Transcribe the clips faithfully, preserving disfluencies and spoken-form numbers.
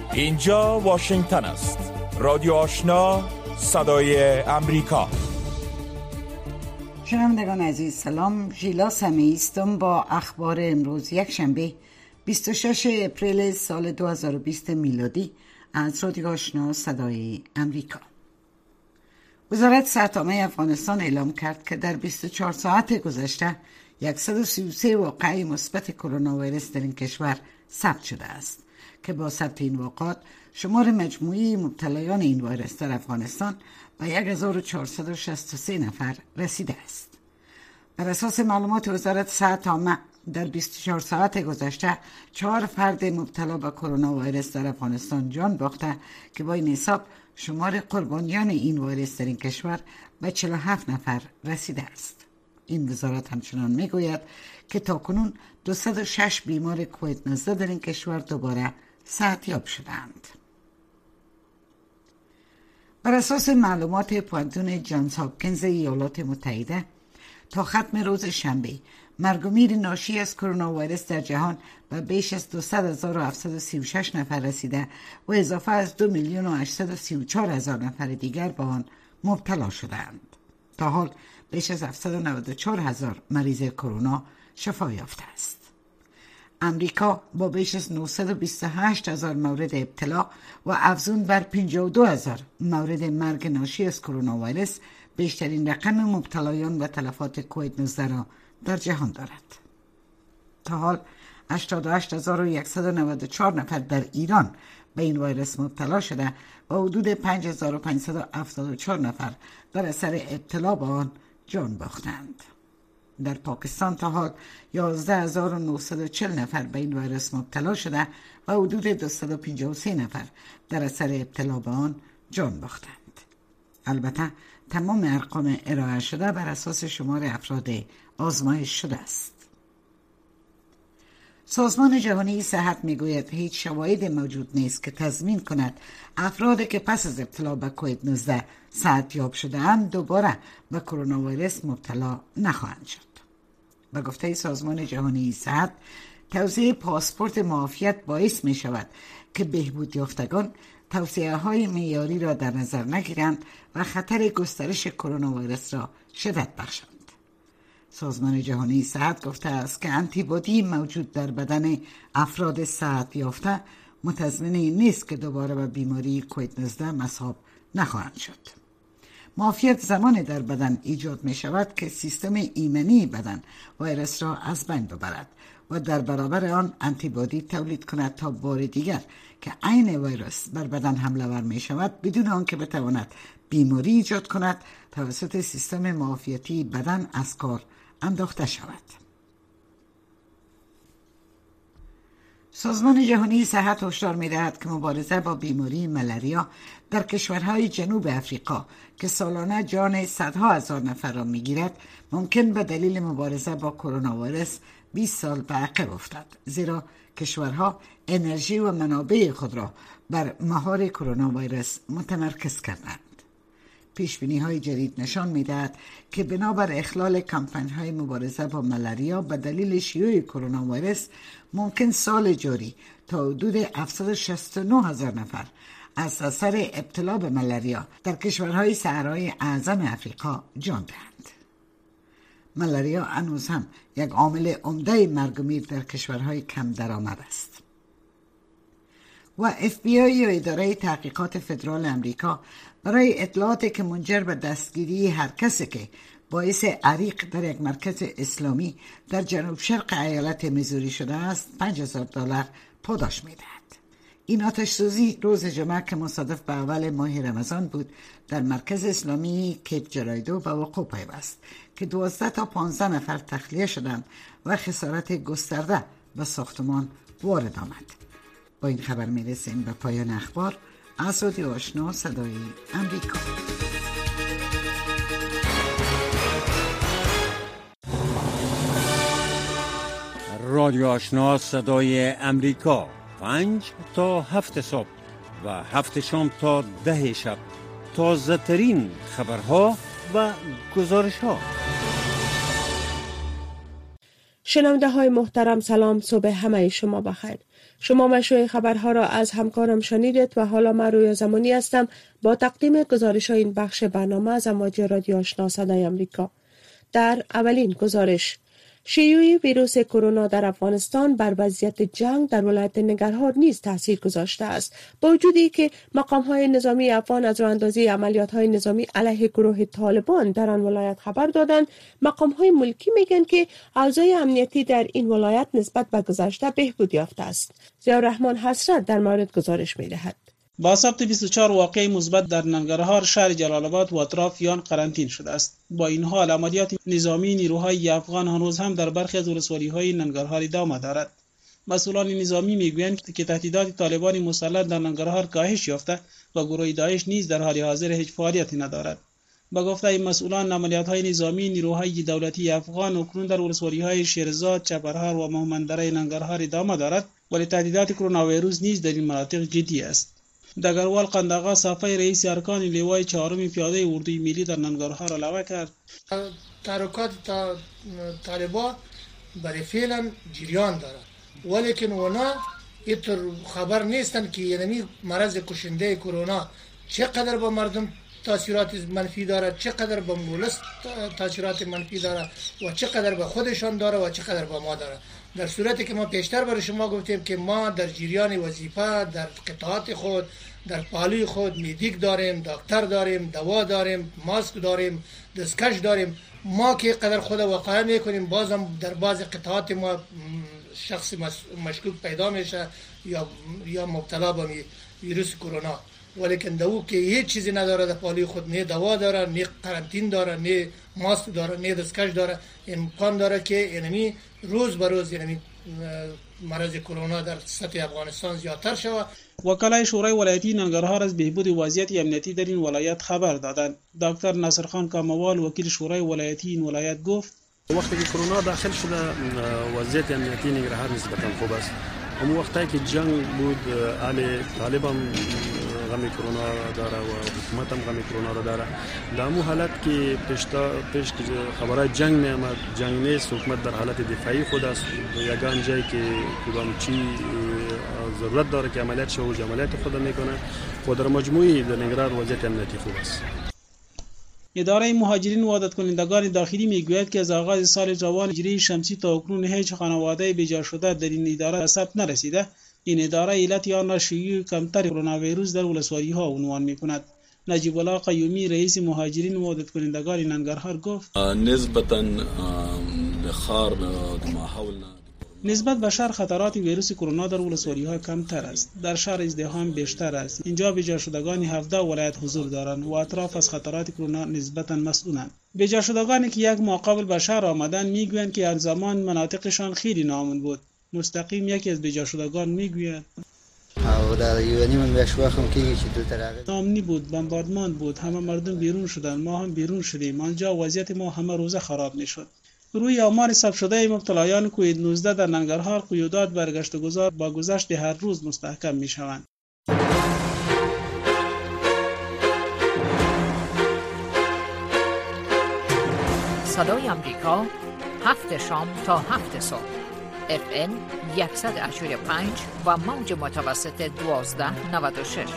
اینجا واشنگتن است. رادیو آشنا، صدای امریکا. شنوندگان عزیز سلام. ژیلا سمیعی هستم با اخبار امروز یک شنبه بیست و ششم اپریل سال دو هزار و بیست میلادی از رادیو آشنا صدای امریکا. وزارت صحت عامه افغانستان اعلام کرد که در بیست و چهار ساعت گذشته صد و سی و سه واقعه مثبت کرونا ویروس در این کشور ثبت شده است که با ثبت این واقعات شمار مجموعی مبتلایان این ویروس در افغانستان به هزار و چهارصد و شصت و سه نفر رسیده است. بر اساس معلومات وزارت صحت عامه در بیست و چهار ساعت گذشته چهار فرد مبتلا به کرونا ویروس در افغانستان جان باخته که با این حساب شمار قربانیان این ویروس در این کشور به چهل و هفت نفر رسیده است. این وزارت همچنان میگوید که تاکنون دویست و شش بیمار کووید نوزده در این کشور دوباره صحتیاب شدند. بر اساس معلومات پوانتون جانز هاپکینز ایالات متحده تا ختم روز شنبه مرگ و میر ناشی از کرونا ویروس در جهان به بیش از دویست هزار و هفتصد و سی و شش نفر رسیده و اضافه از دو میلیون و هشتصد و سی و چهار هزار نفر دیگر به آن مبتلا شدند. تا حال بیش از هفتصد و نود و چهار هزار مریض کرونا شفا یافته است. امریکا با بیش از نهصد و بیست و هشت هزار مورد ابتلا و افزون بر پنجاه و دو هزار مورد مرگ ناشی از کرونا ویروس بیشترین رقم مبتلایان و تلفات کووید نوزده را در جهان دارد. تا حال هشتاد و هشت هزار و صد و نود و چهار نفر در ایران به این ویروس مبتلا شده و حدود پنج هزار و پانصد و هفتاد و چهار نفر در اثر ابتلا به آن جان باختند. در پاکستان تا حال یازده هزار و نهصد و چهل نفر به این ویروس مبتلا شده و حدود دویست و پنجاه و سه نفر در اثر ابتلا به آن جان باختند. البته تمام ارقام ارائه شده بر اساس شمار افراد آزمایش شده است. سازمان جهانی صحت میگوید هیچ شواهدی موجود نیست که تضمین کند افرادی که پس از ابتلا به کووید نوزده صحتیاب شده‌اند دوباره به کرونا ویروس مبتلا نخواهند شد. به گفته سازمان جهانی صحت، توزیع پاسپورت معافیت باعث می شود که بهبود یافتگان توصیه های معیاری را در نظر نگیرند و خطر گسترش کرونا ویروس را شدت بخشند. سازمان جهانی صحت گفته است که آنتیبادی موجود در بدن افراد صحت یافته متضمن نیست که دوباره به بیماری کووید نوزده مصاب نخواهند شد. معافیت زمان در بدن ایجاد می شود که سیستم ایمنی بدن ویروس را از بین ببرد و در برابر آن آنتیبادی تولید کند تا بار دیگر که عین ویروس بر بدن حمله ور می شود بدون آنکه بتواند بیماری ایجاد کند توسط سیستم معافیتی بدن از کار انداخته شود. سازمان جهانی صحت هشدار می‌دهد که مبارزه با بیماری ملاریا در کشورهای جنوب افریقا که سالانه جان صدها هزار نفر را می‌گیرد ممکن به دلیل مبارزه با کرونا ویروس بیست سال به عقب افتد، زیرا کشورها انرژی و منابع خود را بر مهار کرونا ویروس متمرکز کردند. پیشبینی‌های جدید نشان می‌دهد که بنابر اخلال کمپین‌های مبارزه با ملاریا به دلیل شیوع کرونا ویروس ممکن سال جاری تا حدود هفتصد و شصت و نه هزار نفر از اثر ابتلا به ملاریا در کشورهای صحرای اعظم افریقا جان دهند. ملاریا هنوز هم یک عامل عمده مرگ و میر در کشورهای کم درآمد است. و اف بی آی یا اداره تحقیقات فدرال امریکا برای اطلاعاتی که منجر به دستگیری هر کسی که باعث عریق در یک مرکز اسلامی در جنوب شرق ایالت میزوری شده است پنج هزار دلار پاداش می‌دهد. این آتش سوزی روز جمعه که مصادف به اول ماه رمضان بود در مرکز اسلامی کیپ جرایدو به وقوع پیوست که دوازده تا پانزده نفر تخلیه شدند و خسارت گسترده به ساختمان وارد آمد. با این خبر میرسیم به پایان اخبار از رادیو آشنا صدای امریکا. رادیو آشنا صدای امریکا، پنج تا هفت صبح و هفت شام تا ده شب، تازه ترین خبرها و گزارش ها. شنونده های محترم، سلام، صبح همه شما بخیر. شما مشروع خبرها را از همکارم شنیدید و حالا من رویا زمانی هستم با تقدیم گزارش این بخش برنامه از امواج رادیو آشنا صدای امریکا. در اولین گزارش، شیوع ویروس کرونا در افغانستان بر وضعیت جنگ در ولایت ننگرهار نیز تاثیر گذاشته است. با وجودی که مقام‌های نظامی افغان از راه‌اندازی عملیات‌های نظامی علیه گروه طالبان در آن ولایت خبر دادند، مقام‌های ملکی میگن که اوضاع امنیتی در این ولایت نسبت به گذشته بهبود یافته است. ضیاءالرحمن حسرت در مورد گزارش می‌دهد. با ثبت بیست و چهار واقعه مثبت در ننگرهار، شهر جلال آباد و اطراف آن قرنطین شده است. با این حال عملیات نظامی نیروهای افغان هنوز هم در برخی از ولسوالی‌های ننگرهار ادامه دارد. مسئولان نظامی میگویند که تهدیدات طالبان مسلط در ننگرهار کاهش یافته و گروه داعش نیز در حال حاضر هیچ فعالیتی ندارد. با گفته این مسئولان، عملیات‌های نظامی نیروهای دولتی افغان اکنون در ولسوالی‌های شیرزاد، چپرهار و مومندره ننگرهار ادامه دارد، ولی تهدیدات کرونا ویروس نیز در این مناطق جدی است. دگروال قنداغا صافی رئیس ارکان لیوای چهارم پیاده اردوی ملی در ننگرهار علاوه کرد: تحرکات طالبان برای فعلا جریان دارد، ولیکن اونا اینطور خبر نیستن که یعنی مرض کشنده کرونا چقدر با مردم تاثیرات منفی داره، چقدر با مولس تاثیرات منفی داره و چقدر به خودشان داره و چقدر با ما داره. در صورتی که ما پیشتر برای شما گفتیم که ما در جریان وظیفه در قطعات خود، در پالوی خود مدیک داریم، دکتر داریم، دوا داریم، ماسک داریم، دستکش داریم. ما که قدر خود واقعا میکنیم، بازم در بعض قطعات ما شخص مشکوک پیدا میشه یا یا مبتلا به ویروس کرونا، ولیکن دو که هیچ چیزی نداره در پالوی خود، نه دوا داره، نه قرنطین داره، نه ماسک داره، نه دستکش داره، امکان داره که یعنی روز به روز یعنی مرض کرونا در سطح افغانستان زیادتر شود. وکلای شورای ولایتی ننگرهار از بهبود وضعیت امنیتی در این ولایت خبر دادند. دکتر ناصرخان کاموال، وکیل شورای ولایتی این ولایت، گفت: وقتی که کرونا داخل شده وضعیت امنیتی ننگرهار نسبتا خوب است. اون وقتی که جنگ بود، اهل طالبان غم کرونا داره و حکومت هم غم کرونا را داره. در امو حالت که پیشتا پیش خبرهای جنگ می آمد، جنگ نیست، حکومت در حالت دفاعی خود است. یگان جایی که کدام چی ضرورت داره که عملیات شوج عملیات خود میکنه و در مجموعی در ننگرهار وضعیت امنیتی خوب است. اداره مهاجرین و عادت کنندگان داخلی میگوید که از آغاز سال جوان هجری شمسی تا اکنون هیچ خانواده بیجا شده در این اداره ثبت نرسیده. این اداره علت آن را شیوع کمتر کرونا ویروس در ولسوالی‌ها عنوان می‌کند. نجیب الله قیومی، رئیس مهاجرین و عادت کنندگان ننگرهار، گفت: نسبتاً لخار ماحولنا نسبت به شهر خطرات ویروس کرونا در ولسوالی‌ها کمتر است. در شهر ازدحام بیشتر است. اینجا بیجا شدگان هفده ولایت حضور دارند و اطراف از خطرات کرونا نسبتاً مسئولند. بیجا شدگانی که یک ماه قبل به شهر آمدند میگویند که آن زمان مناطقشان خیلی ناامن بود. مستقیم یکی از بیجا شدگان میگوید: ناامنی بود، بمباردمان بود، همه مردم بیرون شدند، ما هم بیرون شدیم. آنجا وضعیت ما همه روزه خراب میشد. روی آمار ثبت شده مبتلایان کووید نوزده در ننگرهار قیودات برگشت و گذار با گذشت هر روز مستحکم می شوند. صدای امریکا، هفت شام تا هفت صبح، اف ام صد و هشتاد و پنج و موج متوسط دوازده نود و شش.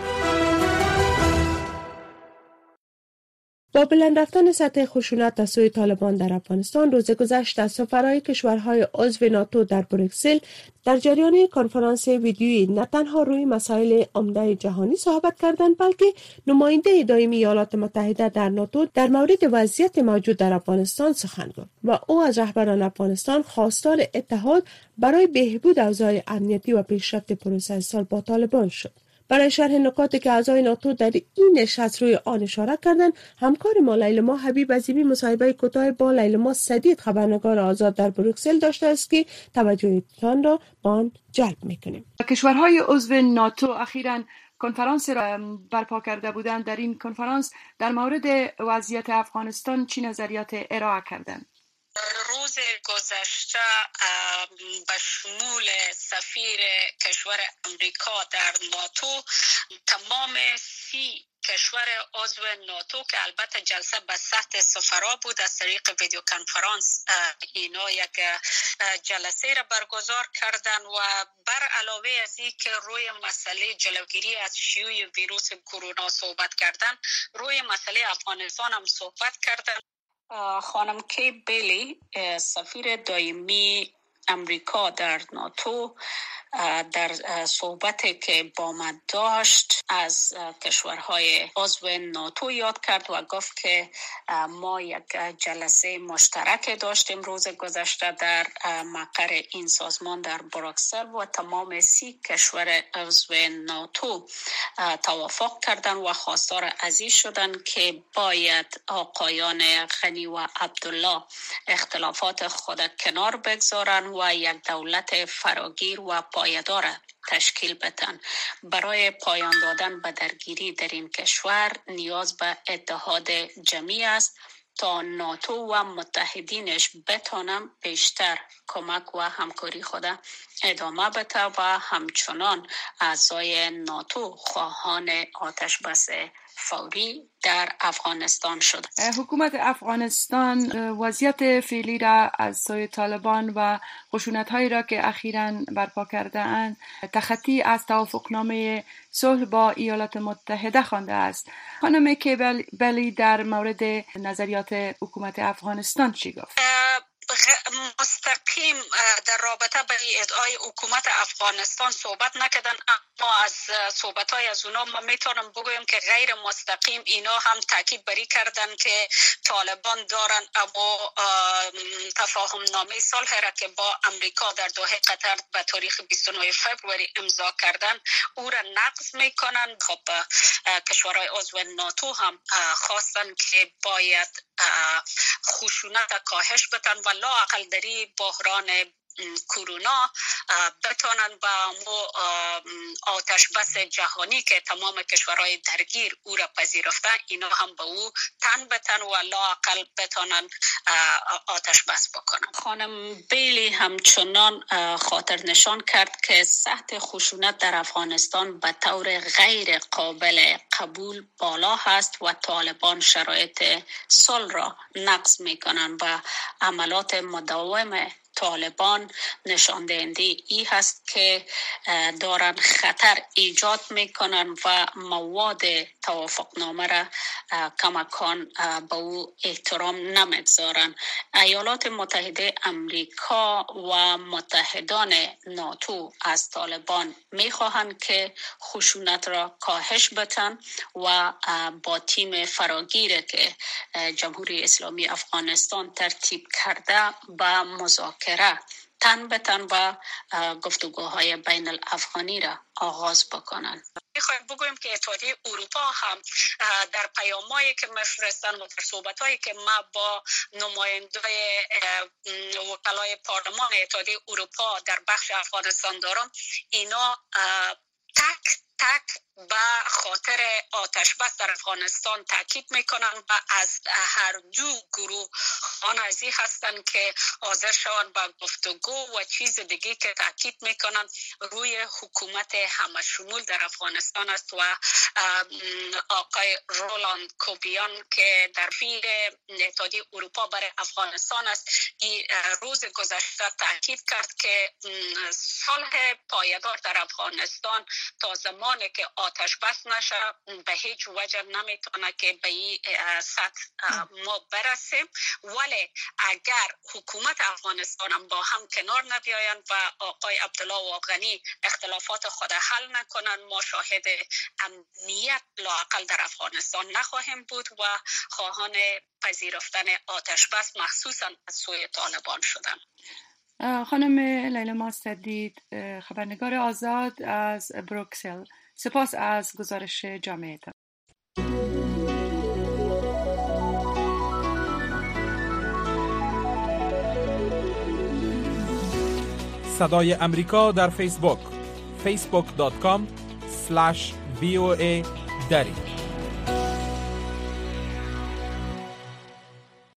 با بلند رفتن سطح خشونت از سوی طالبان در افغانستان، روز گذشته سفرهای کشورهای عضو ناتو در بروکسل در جریان کنفرانس ویدیویی نه تنها روی مسائل عمده جهانی صحبت کردند، بلکه نماینده دائمی ایالات متحده در ناتو در مورد وضعیت موجود در افغانستان سخن گفت و او از رهبران افغانستان خواستار اتحاد برای بهبود اوضاع امنیتی و پیشرفت پروسه اصلاح با طالبان شد. برای شرح نکاتی که اعضای ناتو در این نشست روی آن اشاره کردند، همکار ما لیلما حبیب عظیمی مصاحبه کوتاه با لیلما سدید، خبرنگار آزاد در بروکسل داشته است که توجهتان را به آن جلب می‌کنیم. کشورهای عضو ناتو اخیراً کنفرانس را برپا کرده بودند. در این کنفرانس در مورد وضعیت افغانستان چه نظریات ارائه کردند؟ روز گذشته به شمول سفیر کشور امریکا در ناتو، تمام سی کشور عضو ناتو که البته جلسه به سطح سفرا بود، از طریق ویدیو کنفرانس اینا یک جلسه را برگزار کردن و بر علاوه از این که روی مسئله جلوگیری از شیوع ویروس کرونا صحبت کردن، روی مسئله افغانستان هم صحبت کردن. خانم کی بیلی سفیر دائمی امریکا در ناتو در صحبتی که با من داشت از کشورهای عضو ناتو یاد کرد و گفت که ما یک جلسه مشترک داشتیم روز گذشته در مقر این سازمان در بروکسل و تمام سی کشور عضو ناتو توافق کردن و خواستار عزیز شدن که باید آقایان غنی و عبدالله اختلافات خود کنار بگذارن و یک دولت فراگیر و پایدار تشکیل بدن. برای پایان دادن به درگیری در این کشور نیاز به اتحاد جمعی است تا ناتو و متحدینش بتانن بیشتر کمک و همکاری خود ادامه بده و همچنان اعضای ناتو خواهان آتش بس فوری در افغانستان شد. حکومت افغانستان وضعیت فعلی را از سوی طالبان و خشونت‌هایی را که اخیراً برپا کرده اند تخطی از توافقنامه صلح با ایالات متحده خوانده است. خانم کیبلی در مورد نظریات حکومت افغانستان چی گفت؟ مستقیم در رابطه با ادعای حکومت افغانستان صحبت نکردن، اما از صحبت های از اونا ما میتونم بگویم که غیر مستقیم اینا هم تاکید بری کردن که طالبان دارن اما تفاهم نامه صلح را که با امریکا در دوحه قطر به تاریخ بیست و نه فوریه امضا کردن او را نقض میکنن. خب کشورهای عضو ناتو هم خواستن که باید خشونت کاهش بدن و لااقل در بحران کرونا بتانن با مو آتش بس جهانی که تمام کشورهای درگیر او را پذیرفتن اینا هم به او تن بتن و لااقل بتانن آتش بس بکنن. خانم بیلی همچنان خاطر نشان کرد که سطح خشونت در افغانستان به طور غیر قابل قبول بالا هست و طالبان شرایط صلح را نقض میکنن و عملات مداوم طالبان نشان دهنده ای هست که دارن خطر ایجاد میکنن و مواد توافقنامه را کماکان به او احترام نمیگذارن. ایالات متحده امریکا و متحدان ناتو از طالبان میخواهند که خشونت را کاهش بدن و با تیم فراگیر که جمهوری اسلامی افغانستان ترتیب کرده با مذاکره تن به تن و گفتگوهای بین الافغانی را آغاز بکنند. میخوایم بگویم که اتحادیه اروپا هم در پیامایی که میفرستن و در صحبتایی که ما با نمایندای وکلای پارلمان اتحادیه اروپا در بخش افغانستان دارم، اینا تک تک به خاطر آتش بس در افغانستان تاکید میکنن و از هر دو گروه آنازی هستن که حاضر شوند با گفتگو و چیز دیگه که تاکید میکنن روی حکومت همه شمول در افغانستان است. و آقای رولاند کوبیان که در فیل اتحادیه اروپا برای افغانستان است این روز گذشته تاکید کرد که صلح پایدار در افغانستان تا زمانی که آتش بس نشه به هیچ وجه نمیتونه که به این سطح ما برسیم. ولی اگر حکومت افغانستان هم با هم کنار نبیاین و آقای عبدالله و غنی اختلافات خود حل نکنن ما شاهد امنیت لااقل در افغانستان نخواهیم بود و خواهان پذیرفتن آتش بس مخصوصا از سوی طالبان شدن. خانم لیلا ماستدید، خبرنگار آزاد از بروکسل، سپاس از گزارش جامعتان. صدای امریکا در فیسبوک فیسبوک دات کام اسلش وی او ای دری. خب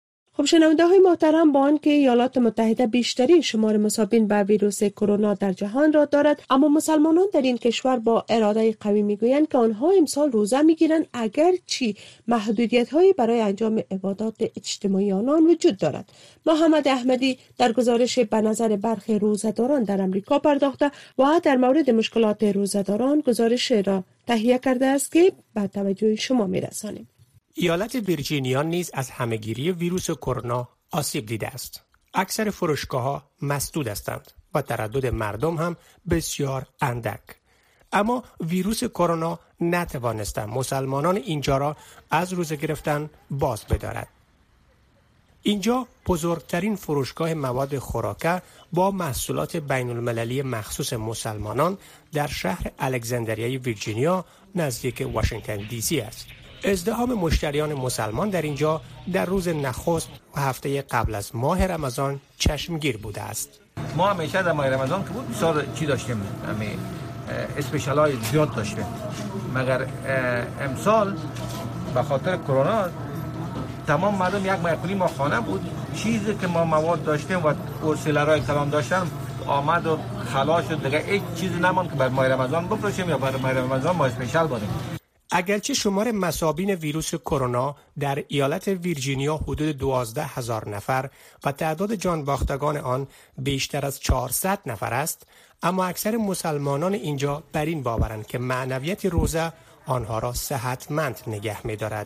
شنونده های محترم، با آنکه ایالات متحده بیشترین شمار مصابین به ویروس کرونا در جهان را دارد، اما مسلمانان در این کشور با اراده قوی میگویند که آنها امسال روزه میگیرند اگرچه محدودیت هایی برای انجام عبادات اجتماعی آنان وجود دارد. محمد احمدی در گزارش به نظر برخی روزه‌داران در امریکا پرداخته و در مورد مشکلات روزه‌داران گزارش را تهیه کرده است که به توجه شما میرسانیم. ایالت ویرجینیا نیز از همهگیری ویروس کرونا آسیب دیده است. اکثر فروشگاه‌ها مسدود هستند و تردد مردم هم بسیار اندک. اما ویروس کرونا نتوانست مسلمانان اینجا را از روزه گرفتن باز بدارد. اینجا بزرگترین فروشگاه مواد خوراکه با محصولات بین المللی مخصوص مسلمانان در شهر الکساندریای ویرجینیا نزدیک واشنگتن دی سی است. ازدحام مشتریان مسلمان در اینجا در روز نخست و هفته قبل از ماه رمضان چشمگیر بوده است. ما همیشه در ماه رمضان که بود بسیار چی داشتیم، همه اسپیشال های زیاد داشتیم، مگر امسال به خاطر کرونا تمام مردم یک ماه کنی ما خانه بود، چیزی که ما مواد داشتیم و اورسیلرهای کلام داشتن آمد و خلاص شد، دیگه هیچ چیزی نماند که بر ماه رمضان بفروشیم یا بر ماه رمضان ما اسپیشال بودیم. اگرچه شمار مصابین ویروس کرونا در ایالت ویرجینیا حدود دوازده هزار نفر و تعداد جان باختگان آن بیشتر از چهارصد نفر است، اما اکثر مسلمانان اینجا بر این باورند که معنویت روزه آنها را صحتمند نگه می‌دارد.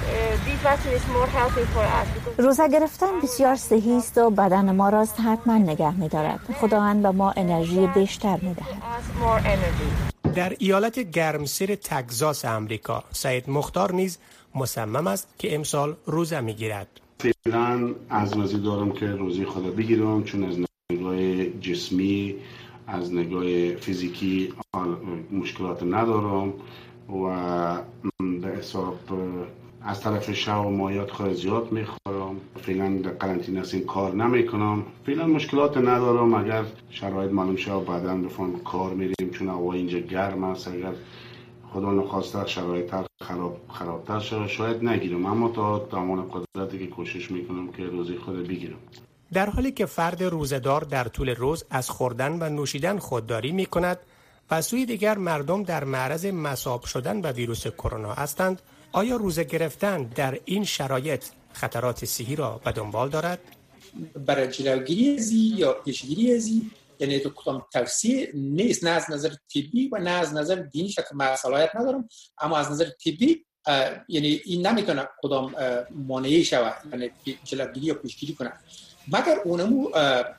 روزه گرفتن بسیار صحی است و بدن ما را صحتمند نگه می‌دارد. خداوند به ما انرژی بیشتر می‌دهد. در ایالت گرمسیر تگزاس امریکا، سید مختار نیز مصمم است که امسال روزه میگیرد. فعلا از روزی دارم که روزی خدا بگیرم، چون از نگاه جسمی، از نگاه فیزیکی مشکلات ندارم و به حساب از طرف شب و مایات خواهد زیاد میخورم. فعلا در قرنطینه هستیم، کار نمیکنم، فعلا مشکلات ندارم. اگر شرایط معلوم شد بعدا بفهم کار میریم، چون هوا اینجا گرم است. اگر خدا نخواسته شرایط خراب خرابتر شد شاید نگیرم، اما تا تمام قدرتی که کوشش میکنم که روزی خود بگیرم. در حالی که فرد روزه‌دار در طول روز از خوردن و نوشیدن خودداری میکند و سوی دیگر مردم در معرض مصاب شدن به ویروس کرونا هستند، آیا روزه گرفتن در این شرایط خطرات صحی را به دنبال دارد؟ برای جلوگیری از یا پیشگیری از یعنی تو کدام توصیه نیست، نه از نظر طبی و نه از نظر دینی که من صلاحیت ندارم، اما از نظر طبی یعنی این نمیتونه کدام مانعی شود، یعنی جلوگیری یا پیشگیری کنه، مگر اونمو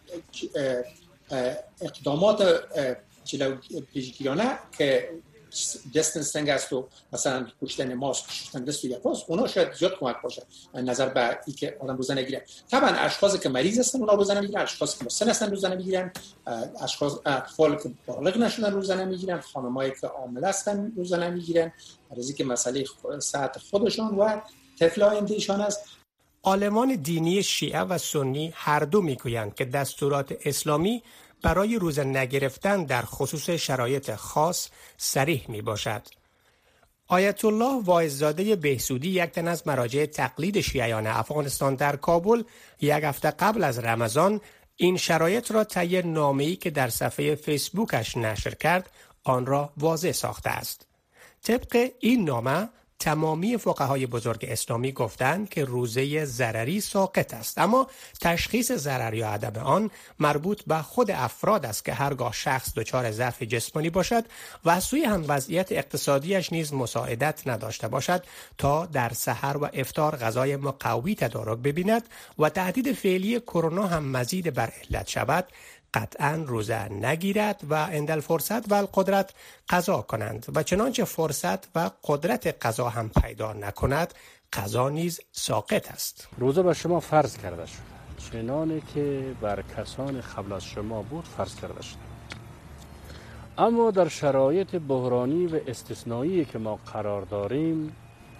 اقدامات پیشگیرانه که دیستنسینگ است و مثلا پوشیدن ماسک، پوشیدن دست و لباس، اونا شاید زیاد کمک باشه نظر به اینکه آدم روزه نگیره. طبعا اشخاصی که مریض هستن اونا روزه نمیگیرن، اشخاصی که مسن هستن روزه نمیگیرن، اشخاص اطفال که بالغ نشدن روزه نمیگیرن، خانمایی که حامل هستن روزه نمیگیرن، برای که مسئله صحت خودشون و طفل آیندهشان است. عالمان دینی شیعه و سنی هر دو میگویند که دستورات اسلامی برای روزه نگرفتن در خصوص شرایط خاص صریح می باشد. آیت الله واعظزاده بهسودی، یک تن از مراجع تقلید شیعیان افغانستان در کابل، یک هفته قبل از رمضان این شرایط را طی نامه‌ای که در صفحه فیسبوکش نشر کرد آن را واضح ساخته است. طبق این نامه تمامی فقهای بزرگ اسلامی گفتند که روزه ضرری ساقط است، اما تشخیص ضرر یا عدم آن مربوط به خود افراد است که هرگاه شخص دچار ضعف جسمانی باشد و از سوی هم وضعیت اقتصادیش نیز مساعدت نداشته باشد تا در سحر و افطار غذای مقوی تدارک ببیند و تهدید فعلی کرونا هم مزید بر علت شود، قطعاً روزه نگیرد و اندل فرصت و القدرت قضا کنند و چنانچه فرصت و قدرت قضا هم پیدا نکند قضا نیز ساقط است. روزه بر شما فرض کرده شد، چنانه که بر کسان قبل از شما بود فرض کرده شد. اما در شرایط بحرانی و استثنایی که ما قرار داریم،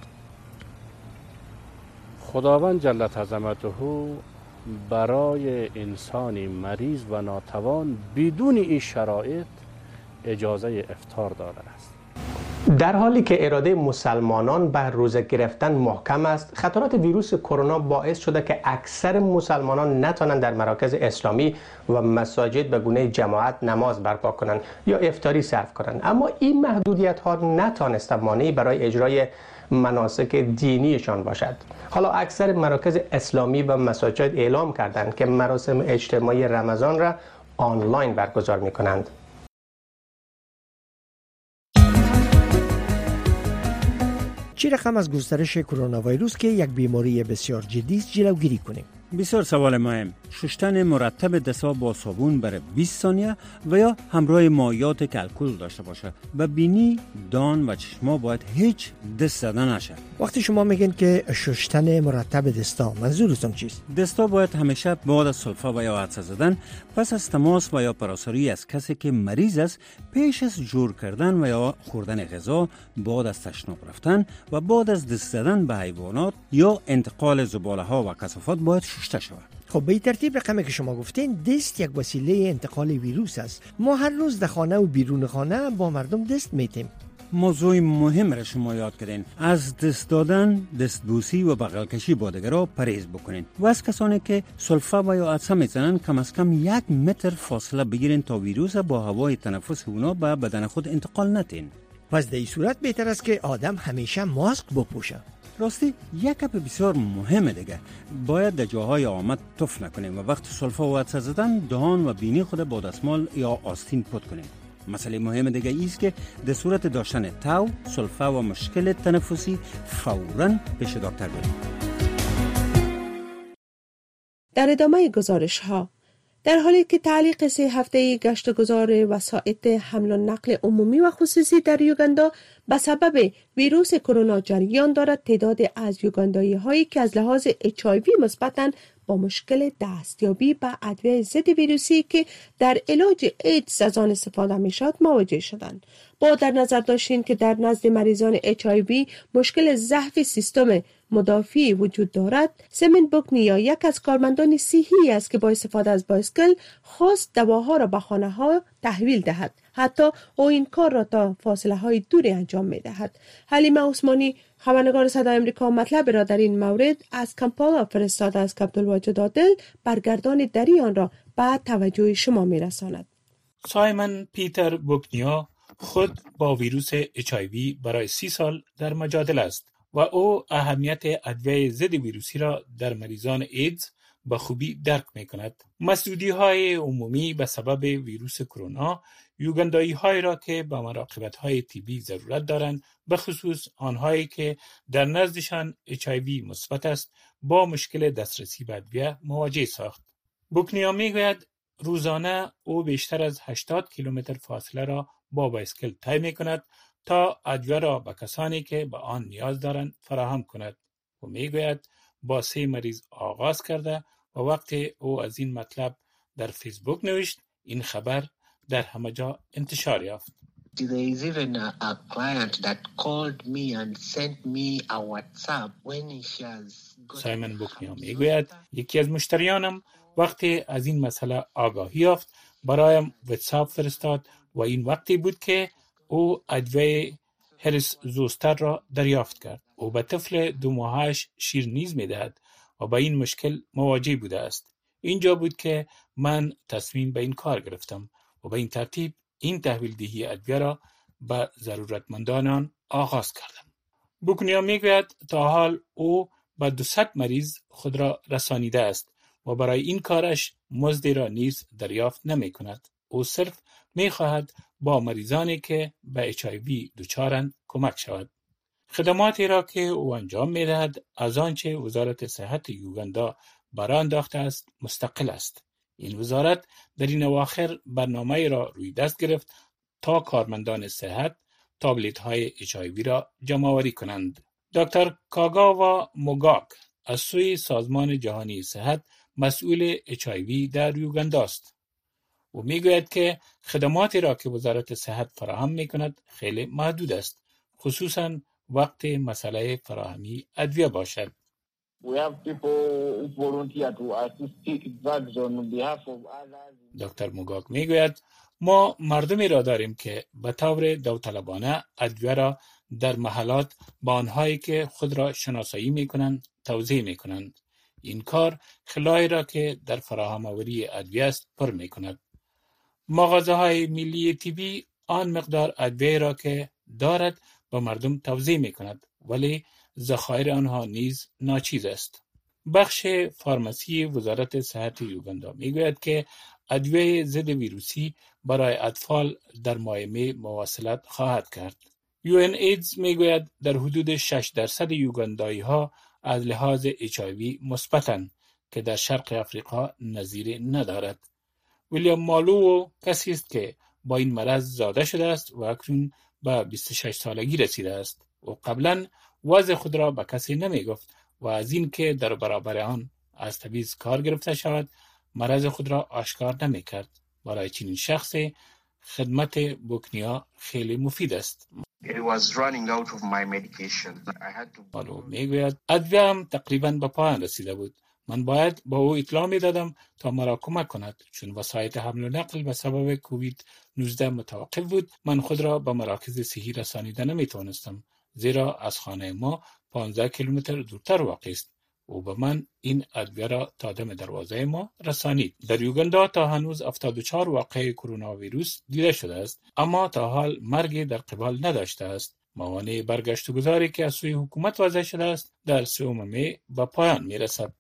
خداوند جل عظمته برای انسانی مریض و ناتوان بدون این شرایط اجازه افطار داده است. در حالی که اراده مسلمانان بر روزه گرفتن محکم است، خطرات ویروس کرونا باعث شده که اکثر مسلمانان نتوانند در مراکز اسلامی و مساجد به گونه جماعت نماز برپا کنند یا افطاری صرف کنند. اما این محدودیت ها نتوانست مانعی برای اجرای مناسک دینیشان باشد. حالا اکثر مراکز اسلامی و مساجد اعلام کردند که مراسم اجتماعی رمضان را آنلاین برگزار می کنند. چه رقم از گسترش کرونا ویروس که یک بیماری بسیار جدی است جلوگیری کنیم؟ بسیار سوال مهم. شستن مرتب دست‌ها با صابون برای بیست ثانیه و یا همراه مایعات که الکل داشته باشه. و بینی، دان و چشما باید هیچ دست زدن نشه. وقتی شما میگین که شستن مرتب دستا، منظورتون چیست؟ دستا باید همیشه بعد از سلفه و یا عطسه زدن، پس از تماس و یا پراساری از کسی که مریض است، پیش از جور کردن و یا خوردن غذا، بعد از تشناب رفتن و بعد از دست زدن به حیوانات یا انتقال زباله ها و کثافات باید شسته شود. خب به این ترتیب رقمی که شما گفتین، دست یک وسیله انتقال ویروس است. ما هر روز در خانه و بیرون خانه با مردم دست میتیم. موضوع مهم را شما یاد کردین. از دست دادن، دستبوسی و بغل کشی با دیگران پرهیز بکنین و از کسانی که سلفه و یا عطسه میزنن کم از کم یک متر فاصله بگیرین تا ویروس با هوای تنفس اونا به بدن خود انتقال ندین. پس در این صورت بهتر است که آدم همیشه ماسک بپوشه. راستی یک گپ بسیار مهمه دیگه، باید در جاهای آمد تف نکنیم و وقت سلفه و عطسه زدن دهان و بینی خود با دستمال یا آستین پاک کنیم. مسئله مهم دیگه ایست که در صورت داشتن تاو، سلفه و مشکل تنفسی فوراً پیش دکتر بریم. در ادامه گزارش ها، در حالی که تعلیق سه هفته‌ای گشت گذار وسایط حمل و نقل عمومی و خصوصی در یوگاندا به سبب ویروس کرونا جریان دارد، تعداد از یوگاندایی هایی که از لحاظ اچ آی وی مثبتند با مشکل دستیابی به ادویه ضد ویروسی که در علاج ایدز از آن استفاده می‌شود مواجه شدند. با در نظر داشتین که در نزد مریضان اچ آی وی مشکل ضعف سیستم مدافعی وجود دارد، سمن بوکنیا یک از کارمندان صحی است که با استفاده از بایسکل خواست دواها را به خانه ها تحویل دهد. حتی او این کار را تا فاصله های دوری انجام می دهد. حلیمه عثمانی، خبرنگار صدای امریکا، مطلب را در این مورد از کمپالا فرستاده است که عبدالواجد عادل برگردان دری آن را به توجه شما می رساند. سایمن پیتر بوکنیا خود با ویروس اچ آی وی برای سی سال در مجادله است و او اهمیت ادویه ضد ویروسی را در مریضان ایدز به خوبی درک می کند. مسدودی های عمومی به سبب ویروس کرونا یوگاندایی های را که به مراقبت های طبی ضرورت دارند، به خصوص آنهایی که در نزدشان اچ آی وی مثبت است، با مشکل دسترسی به ادویه مواجه ساخت. بوکنیا می گوید روزانه او بیشتر از هشتاد کیلومتر فاصله را با بایسکل طی می کند تا ادویه را به کسانی که به آن نیاز دارند فراهم کند. و می گوید با سه مریض آغاز کرده و وقتی او از این مطلب در فیسبوک نوشت، این خبر در همه جا انتشار یافت. There is even a, a client that called me and sent me a WhatsApp when she has سایمن بوکنیا می گوید یکی از مشتریانم وقتی از این مسئله آگاهی یافت برایم واتساپ فرستاد و این وقتی بود که او ادویه هریس زوستر را دریافت کرد. او به طفل دو ماهش شیر نیز می دهد و با این مشکل مواجه بوده است. اینجا بود که من تصمیم به این کار گرفتم و به این ترتیب این تحویل دهی ادویه را به ضرورتمندان آغاز کردم. بوکنیا می گوید تا حال او به دویست مریض خود را رسانیده است و برای این کارش مزدی را نیز دریافت نمی کند. او صرف می خواهد با مریضانی که به اچ آی وی دچارند کمک شود. خدماتی را که او انجام می دهد از آنچه وزارت صحت یوگاندا برای انداخته است مستقل است. این وزارت در این اواخر برنامه را روی دست گرفت تا کارمندان صحت تابلت های اچ آی وی را جمع آوری کنند. دکتر کاگاوا موگاک از سوی سازمان جهانی صحت مسئول اچ آی وی در یوگاندا است. او میگوید که خدماتی را که وزارت صحت فراهم میکند خیلی محدود است، خصوصا وقت مسئله فراهمی ادویه باشد. دکتر موگاک میگوید ما مردمی را داریم که به طور داوطلبانه ادویه را در محلات با آنهایی که خود را شناسایی می کنند توزیع می کنند. این کار خلایی را که در فراهم آوری ادویه است پر می کند. مغازه های ملی طبی آن مقدار ادویه را که دارد به مردم توزیع می کند، ولی ذخایر آنها نیز ناچیز است. بخش فارماسی وزارت صحت یوگاندا می گوید که ادویه ضد ویروسی برای اطفال در ماه می مواصلت خواهد کرد. یو ان ایدز می گوید در حدود شش درصد یوگاندایی ها از لحاظ اچ آی وی مثبتند که در شرق افریقا نظیر ندارد. ویلیام مالو کسی است که با این مرض زاده شده است و اکنون به بیست و شش سالگی رسیده است. او قبلا وضع خود را به کسی نمی گفت و از این که در برابر آن از تبعیض کار گرفته شود مرض خود را آشکار نمی کرد. برای چنین شخصی خدمت بوکنیا خیلی مفید است. مالو می گوید ادویه‌ام تقریبا به پایان رسیده بود. من باید با او اطلاع می دادم تا مرا کمک کند. چون وسایط حمل و نقل به سبب کووید نوزده متوقف بود، من خود را به مراکز صحی رسانیده نمی توانستم، زیرا از خانه ما پانزده کیلومتر دورتر واقع است. او به من این ادویه را تا دم دروازه ما رسانید. در یوگاندا تا هنوز هفتاد و چهار واقعه کرونا ویروس دیده شده است، اما تا حال مرگ در قبال نداشته است. موانع برگشت و گذاری که از سوی حکومت وضع شده است در سوم می به پایان می رسد.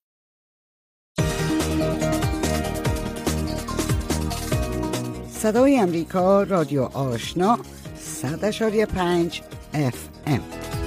صدای امریکا، رادیو آشنا، صد اشاری پنج اف ام.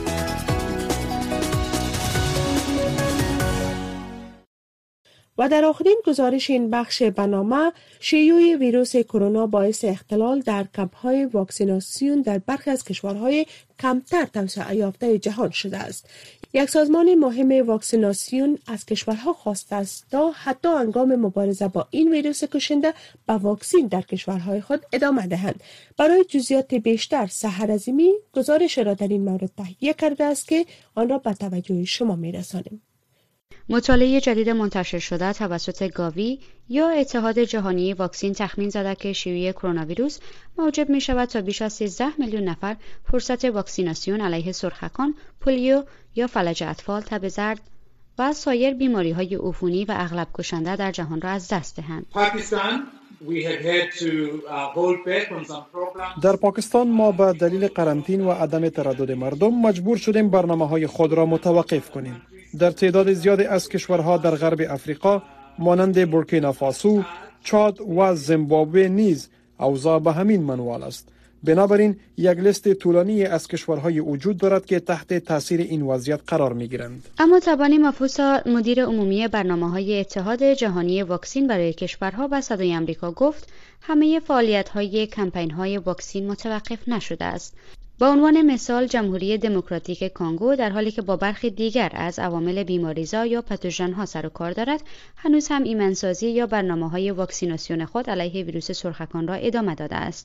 و در آخرین گزارش این بخش برنامه، شیوع ویروس کرونا باعث اختلال در کمپ‌های واکسیناسیون در برخی از کشورهای کمتر توسعه یافته جهان شده است. یک سازمان مهم واکسیناسیون از کشورها خواسته است تا حتی هنگام مبارزه با این ویروس کشنده به واکسین در کشورهای خود ادامه دهند. برای جزئیات بیشتر سحر عظیمی گزارش را در این مورد تهیه کرده است که آن را به توجه شما می‌رسانیم. مطالعه جدید منتشر شده توسط گاوی یا اتحاد جهانی واکسین تخمین زده که شیوع کرونا ویروس موجب می شود تا بیش از سیزده میلیون نفر فرصت واکسیناسیون علیه سرخکان، پولیو یا فلج اطفال، تب زرد و سایر بیماری های عفونی و اغلب کشنده در جهان را از دست دهند. در پاکستان ما به دلیل قرنطینه و عدم تردد مردم مجبور شدیم برنامه‌های خود را متوقف کنیم. در تعداد زیادی از کشورها در غرب افریقا مانند بورکینافاسو، چاد و زیمبابوه نیز اوضاع به همین منوال است. بنابراین یک لیست طولانی از کشورهای وجود دارد که تحت تاثیر این وضعیت قرار می‌گیرند. اما تبانی مفوسا، مدیر عمومی برنامه‌های اتحاد جهانی واکسین برای کشورها، به صدای آمریکا گفت همه فعالیت‌های کمپین‌های واکسین متوقف نشده است. با عنوان مثال جمهوری دموکراتیک کانگو در حالی که با برخی دیگر از عوامل بیماریزا یا پتوژن‌ها سر و کار دارد، هنوز هم ایمنسازی یا برنامه‌های واکسیناسیون خود علیه ویروس سرخکان را ادامه داده است.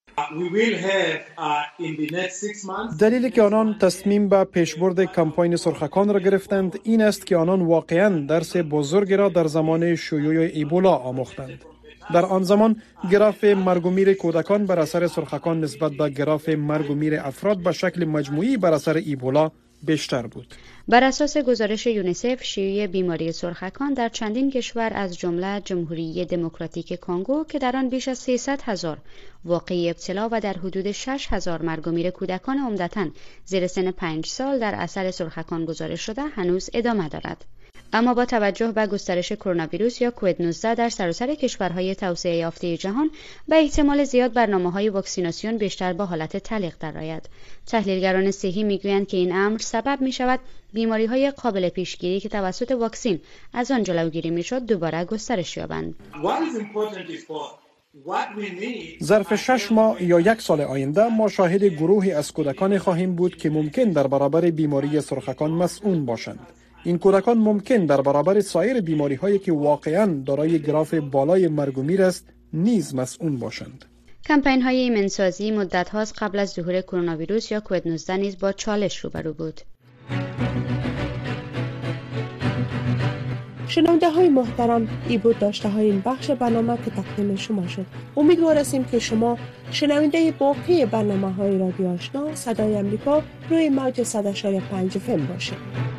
دلیلی که آنان تصمیم به پیشبرد کمپاین سرخکان را گرفتند این است که آنان واقعاً درس بزرگی را در زمان شیوع ایبولا آموختند. در آن زمان گراف مرگ و میر کودکان بر اثر سرخکان نسبت به گراف مرگ و میر افراد به شکل مجموعی بر اثر ایبولا بیشتر بود. بر اساس گزارش یونیسف، شیوع بیماری سرخکان در چندین کشور از جمله جمهوری دموکراتیک کانگو که در آن بیش از سیصد هزار واقعه ابتلا و در حدود شش هزار مرگ و میر کودکان عمدتاً زیر سن پنج سال در اثر سرخکان گزارش شده، هنوز ادامه دارد. اما با توجه به گسترش کرونا ویروس یا کووید نوزده در سراسر کشورهای توسعه یافته جهان، به احتمال زیاد برنامه‌های واکسیناسیون بیشتر به حالت تعلیق درآید. تحلیلگران صحی می‌گویند که این امر سبب می‌شود بیماری‌های قابل پیشگیری که توسط واکسین از آن جلوگیری می‌شد دوباره گسترش یابند. ظرف شش ماه یا یک سال آینده ما شاهد گروهی از کودکان خواهیم بود که ممکن در برابر بیماری سرخکان مسئول باشند. این کودکان ممکن در برابر سایر بیماری هایی که واقعاً دارای گراف بالای مرگ و میر است نیز مسئول باشند. کمپین های ایمنسازی مدت هاست قبل از ظهور کرونا ویروس یا کووید نوزده نیز با چالش روبرو بود. شنونده های محترم، ای بود داشته های این بخش برنامه که تقدیم شما شد. امیدوار هستیم که شما شنونده باقی برنامه های رادیو آشنا صدای امریکا روی موج صد و شش و پنج اف ام باشید.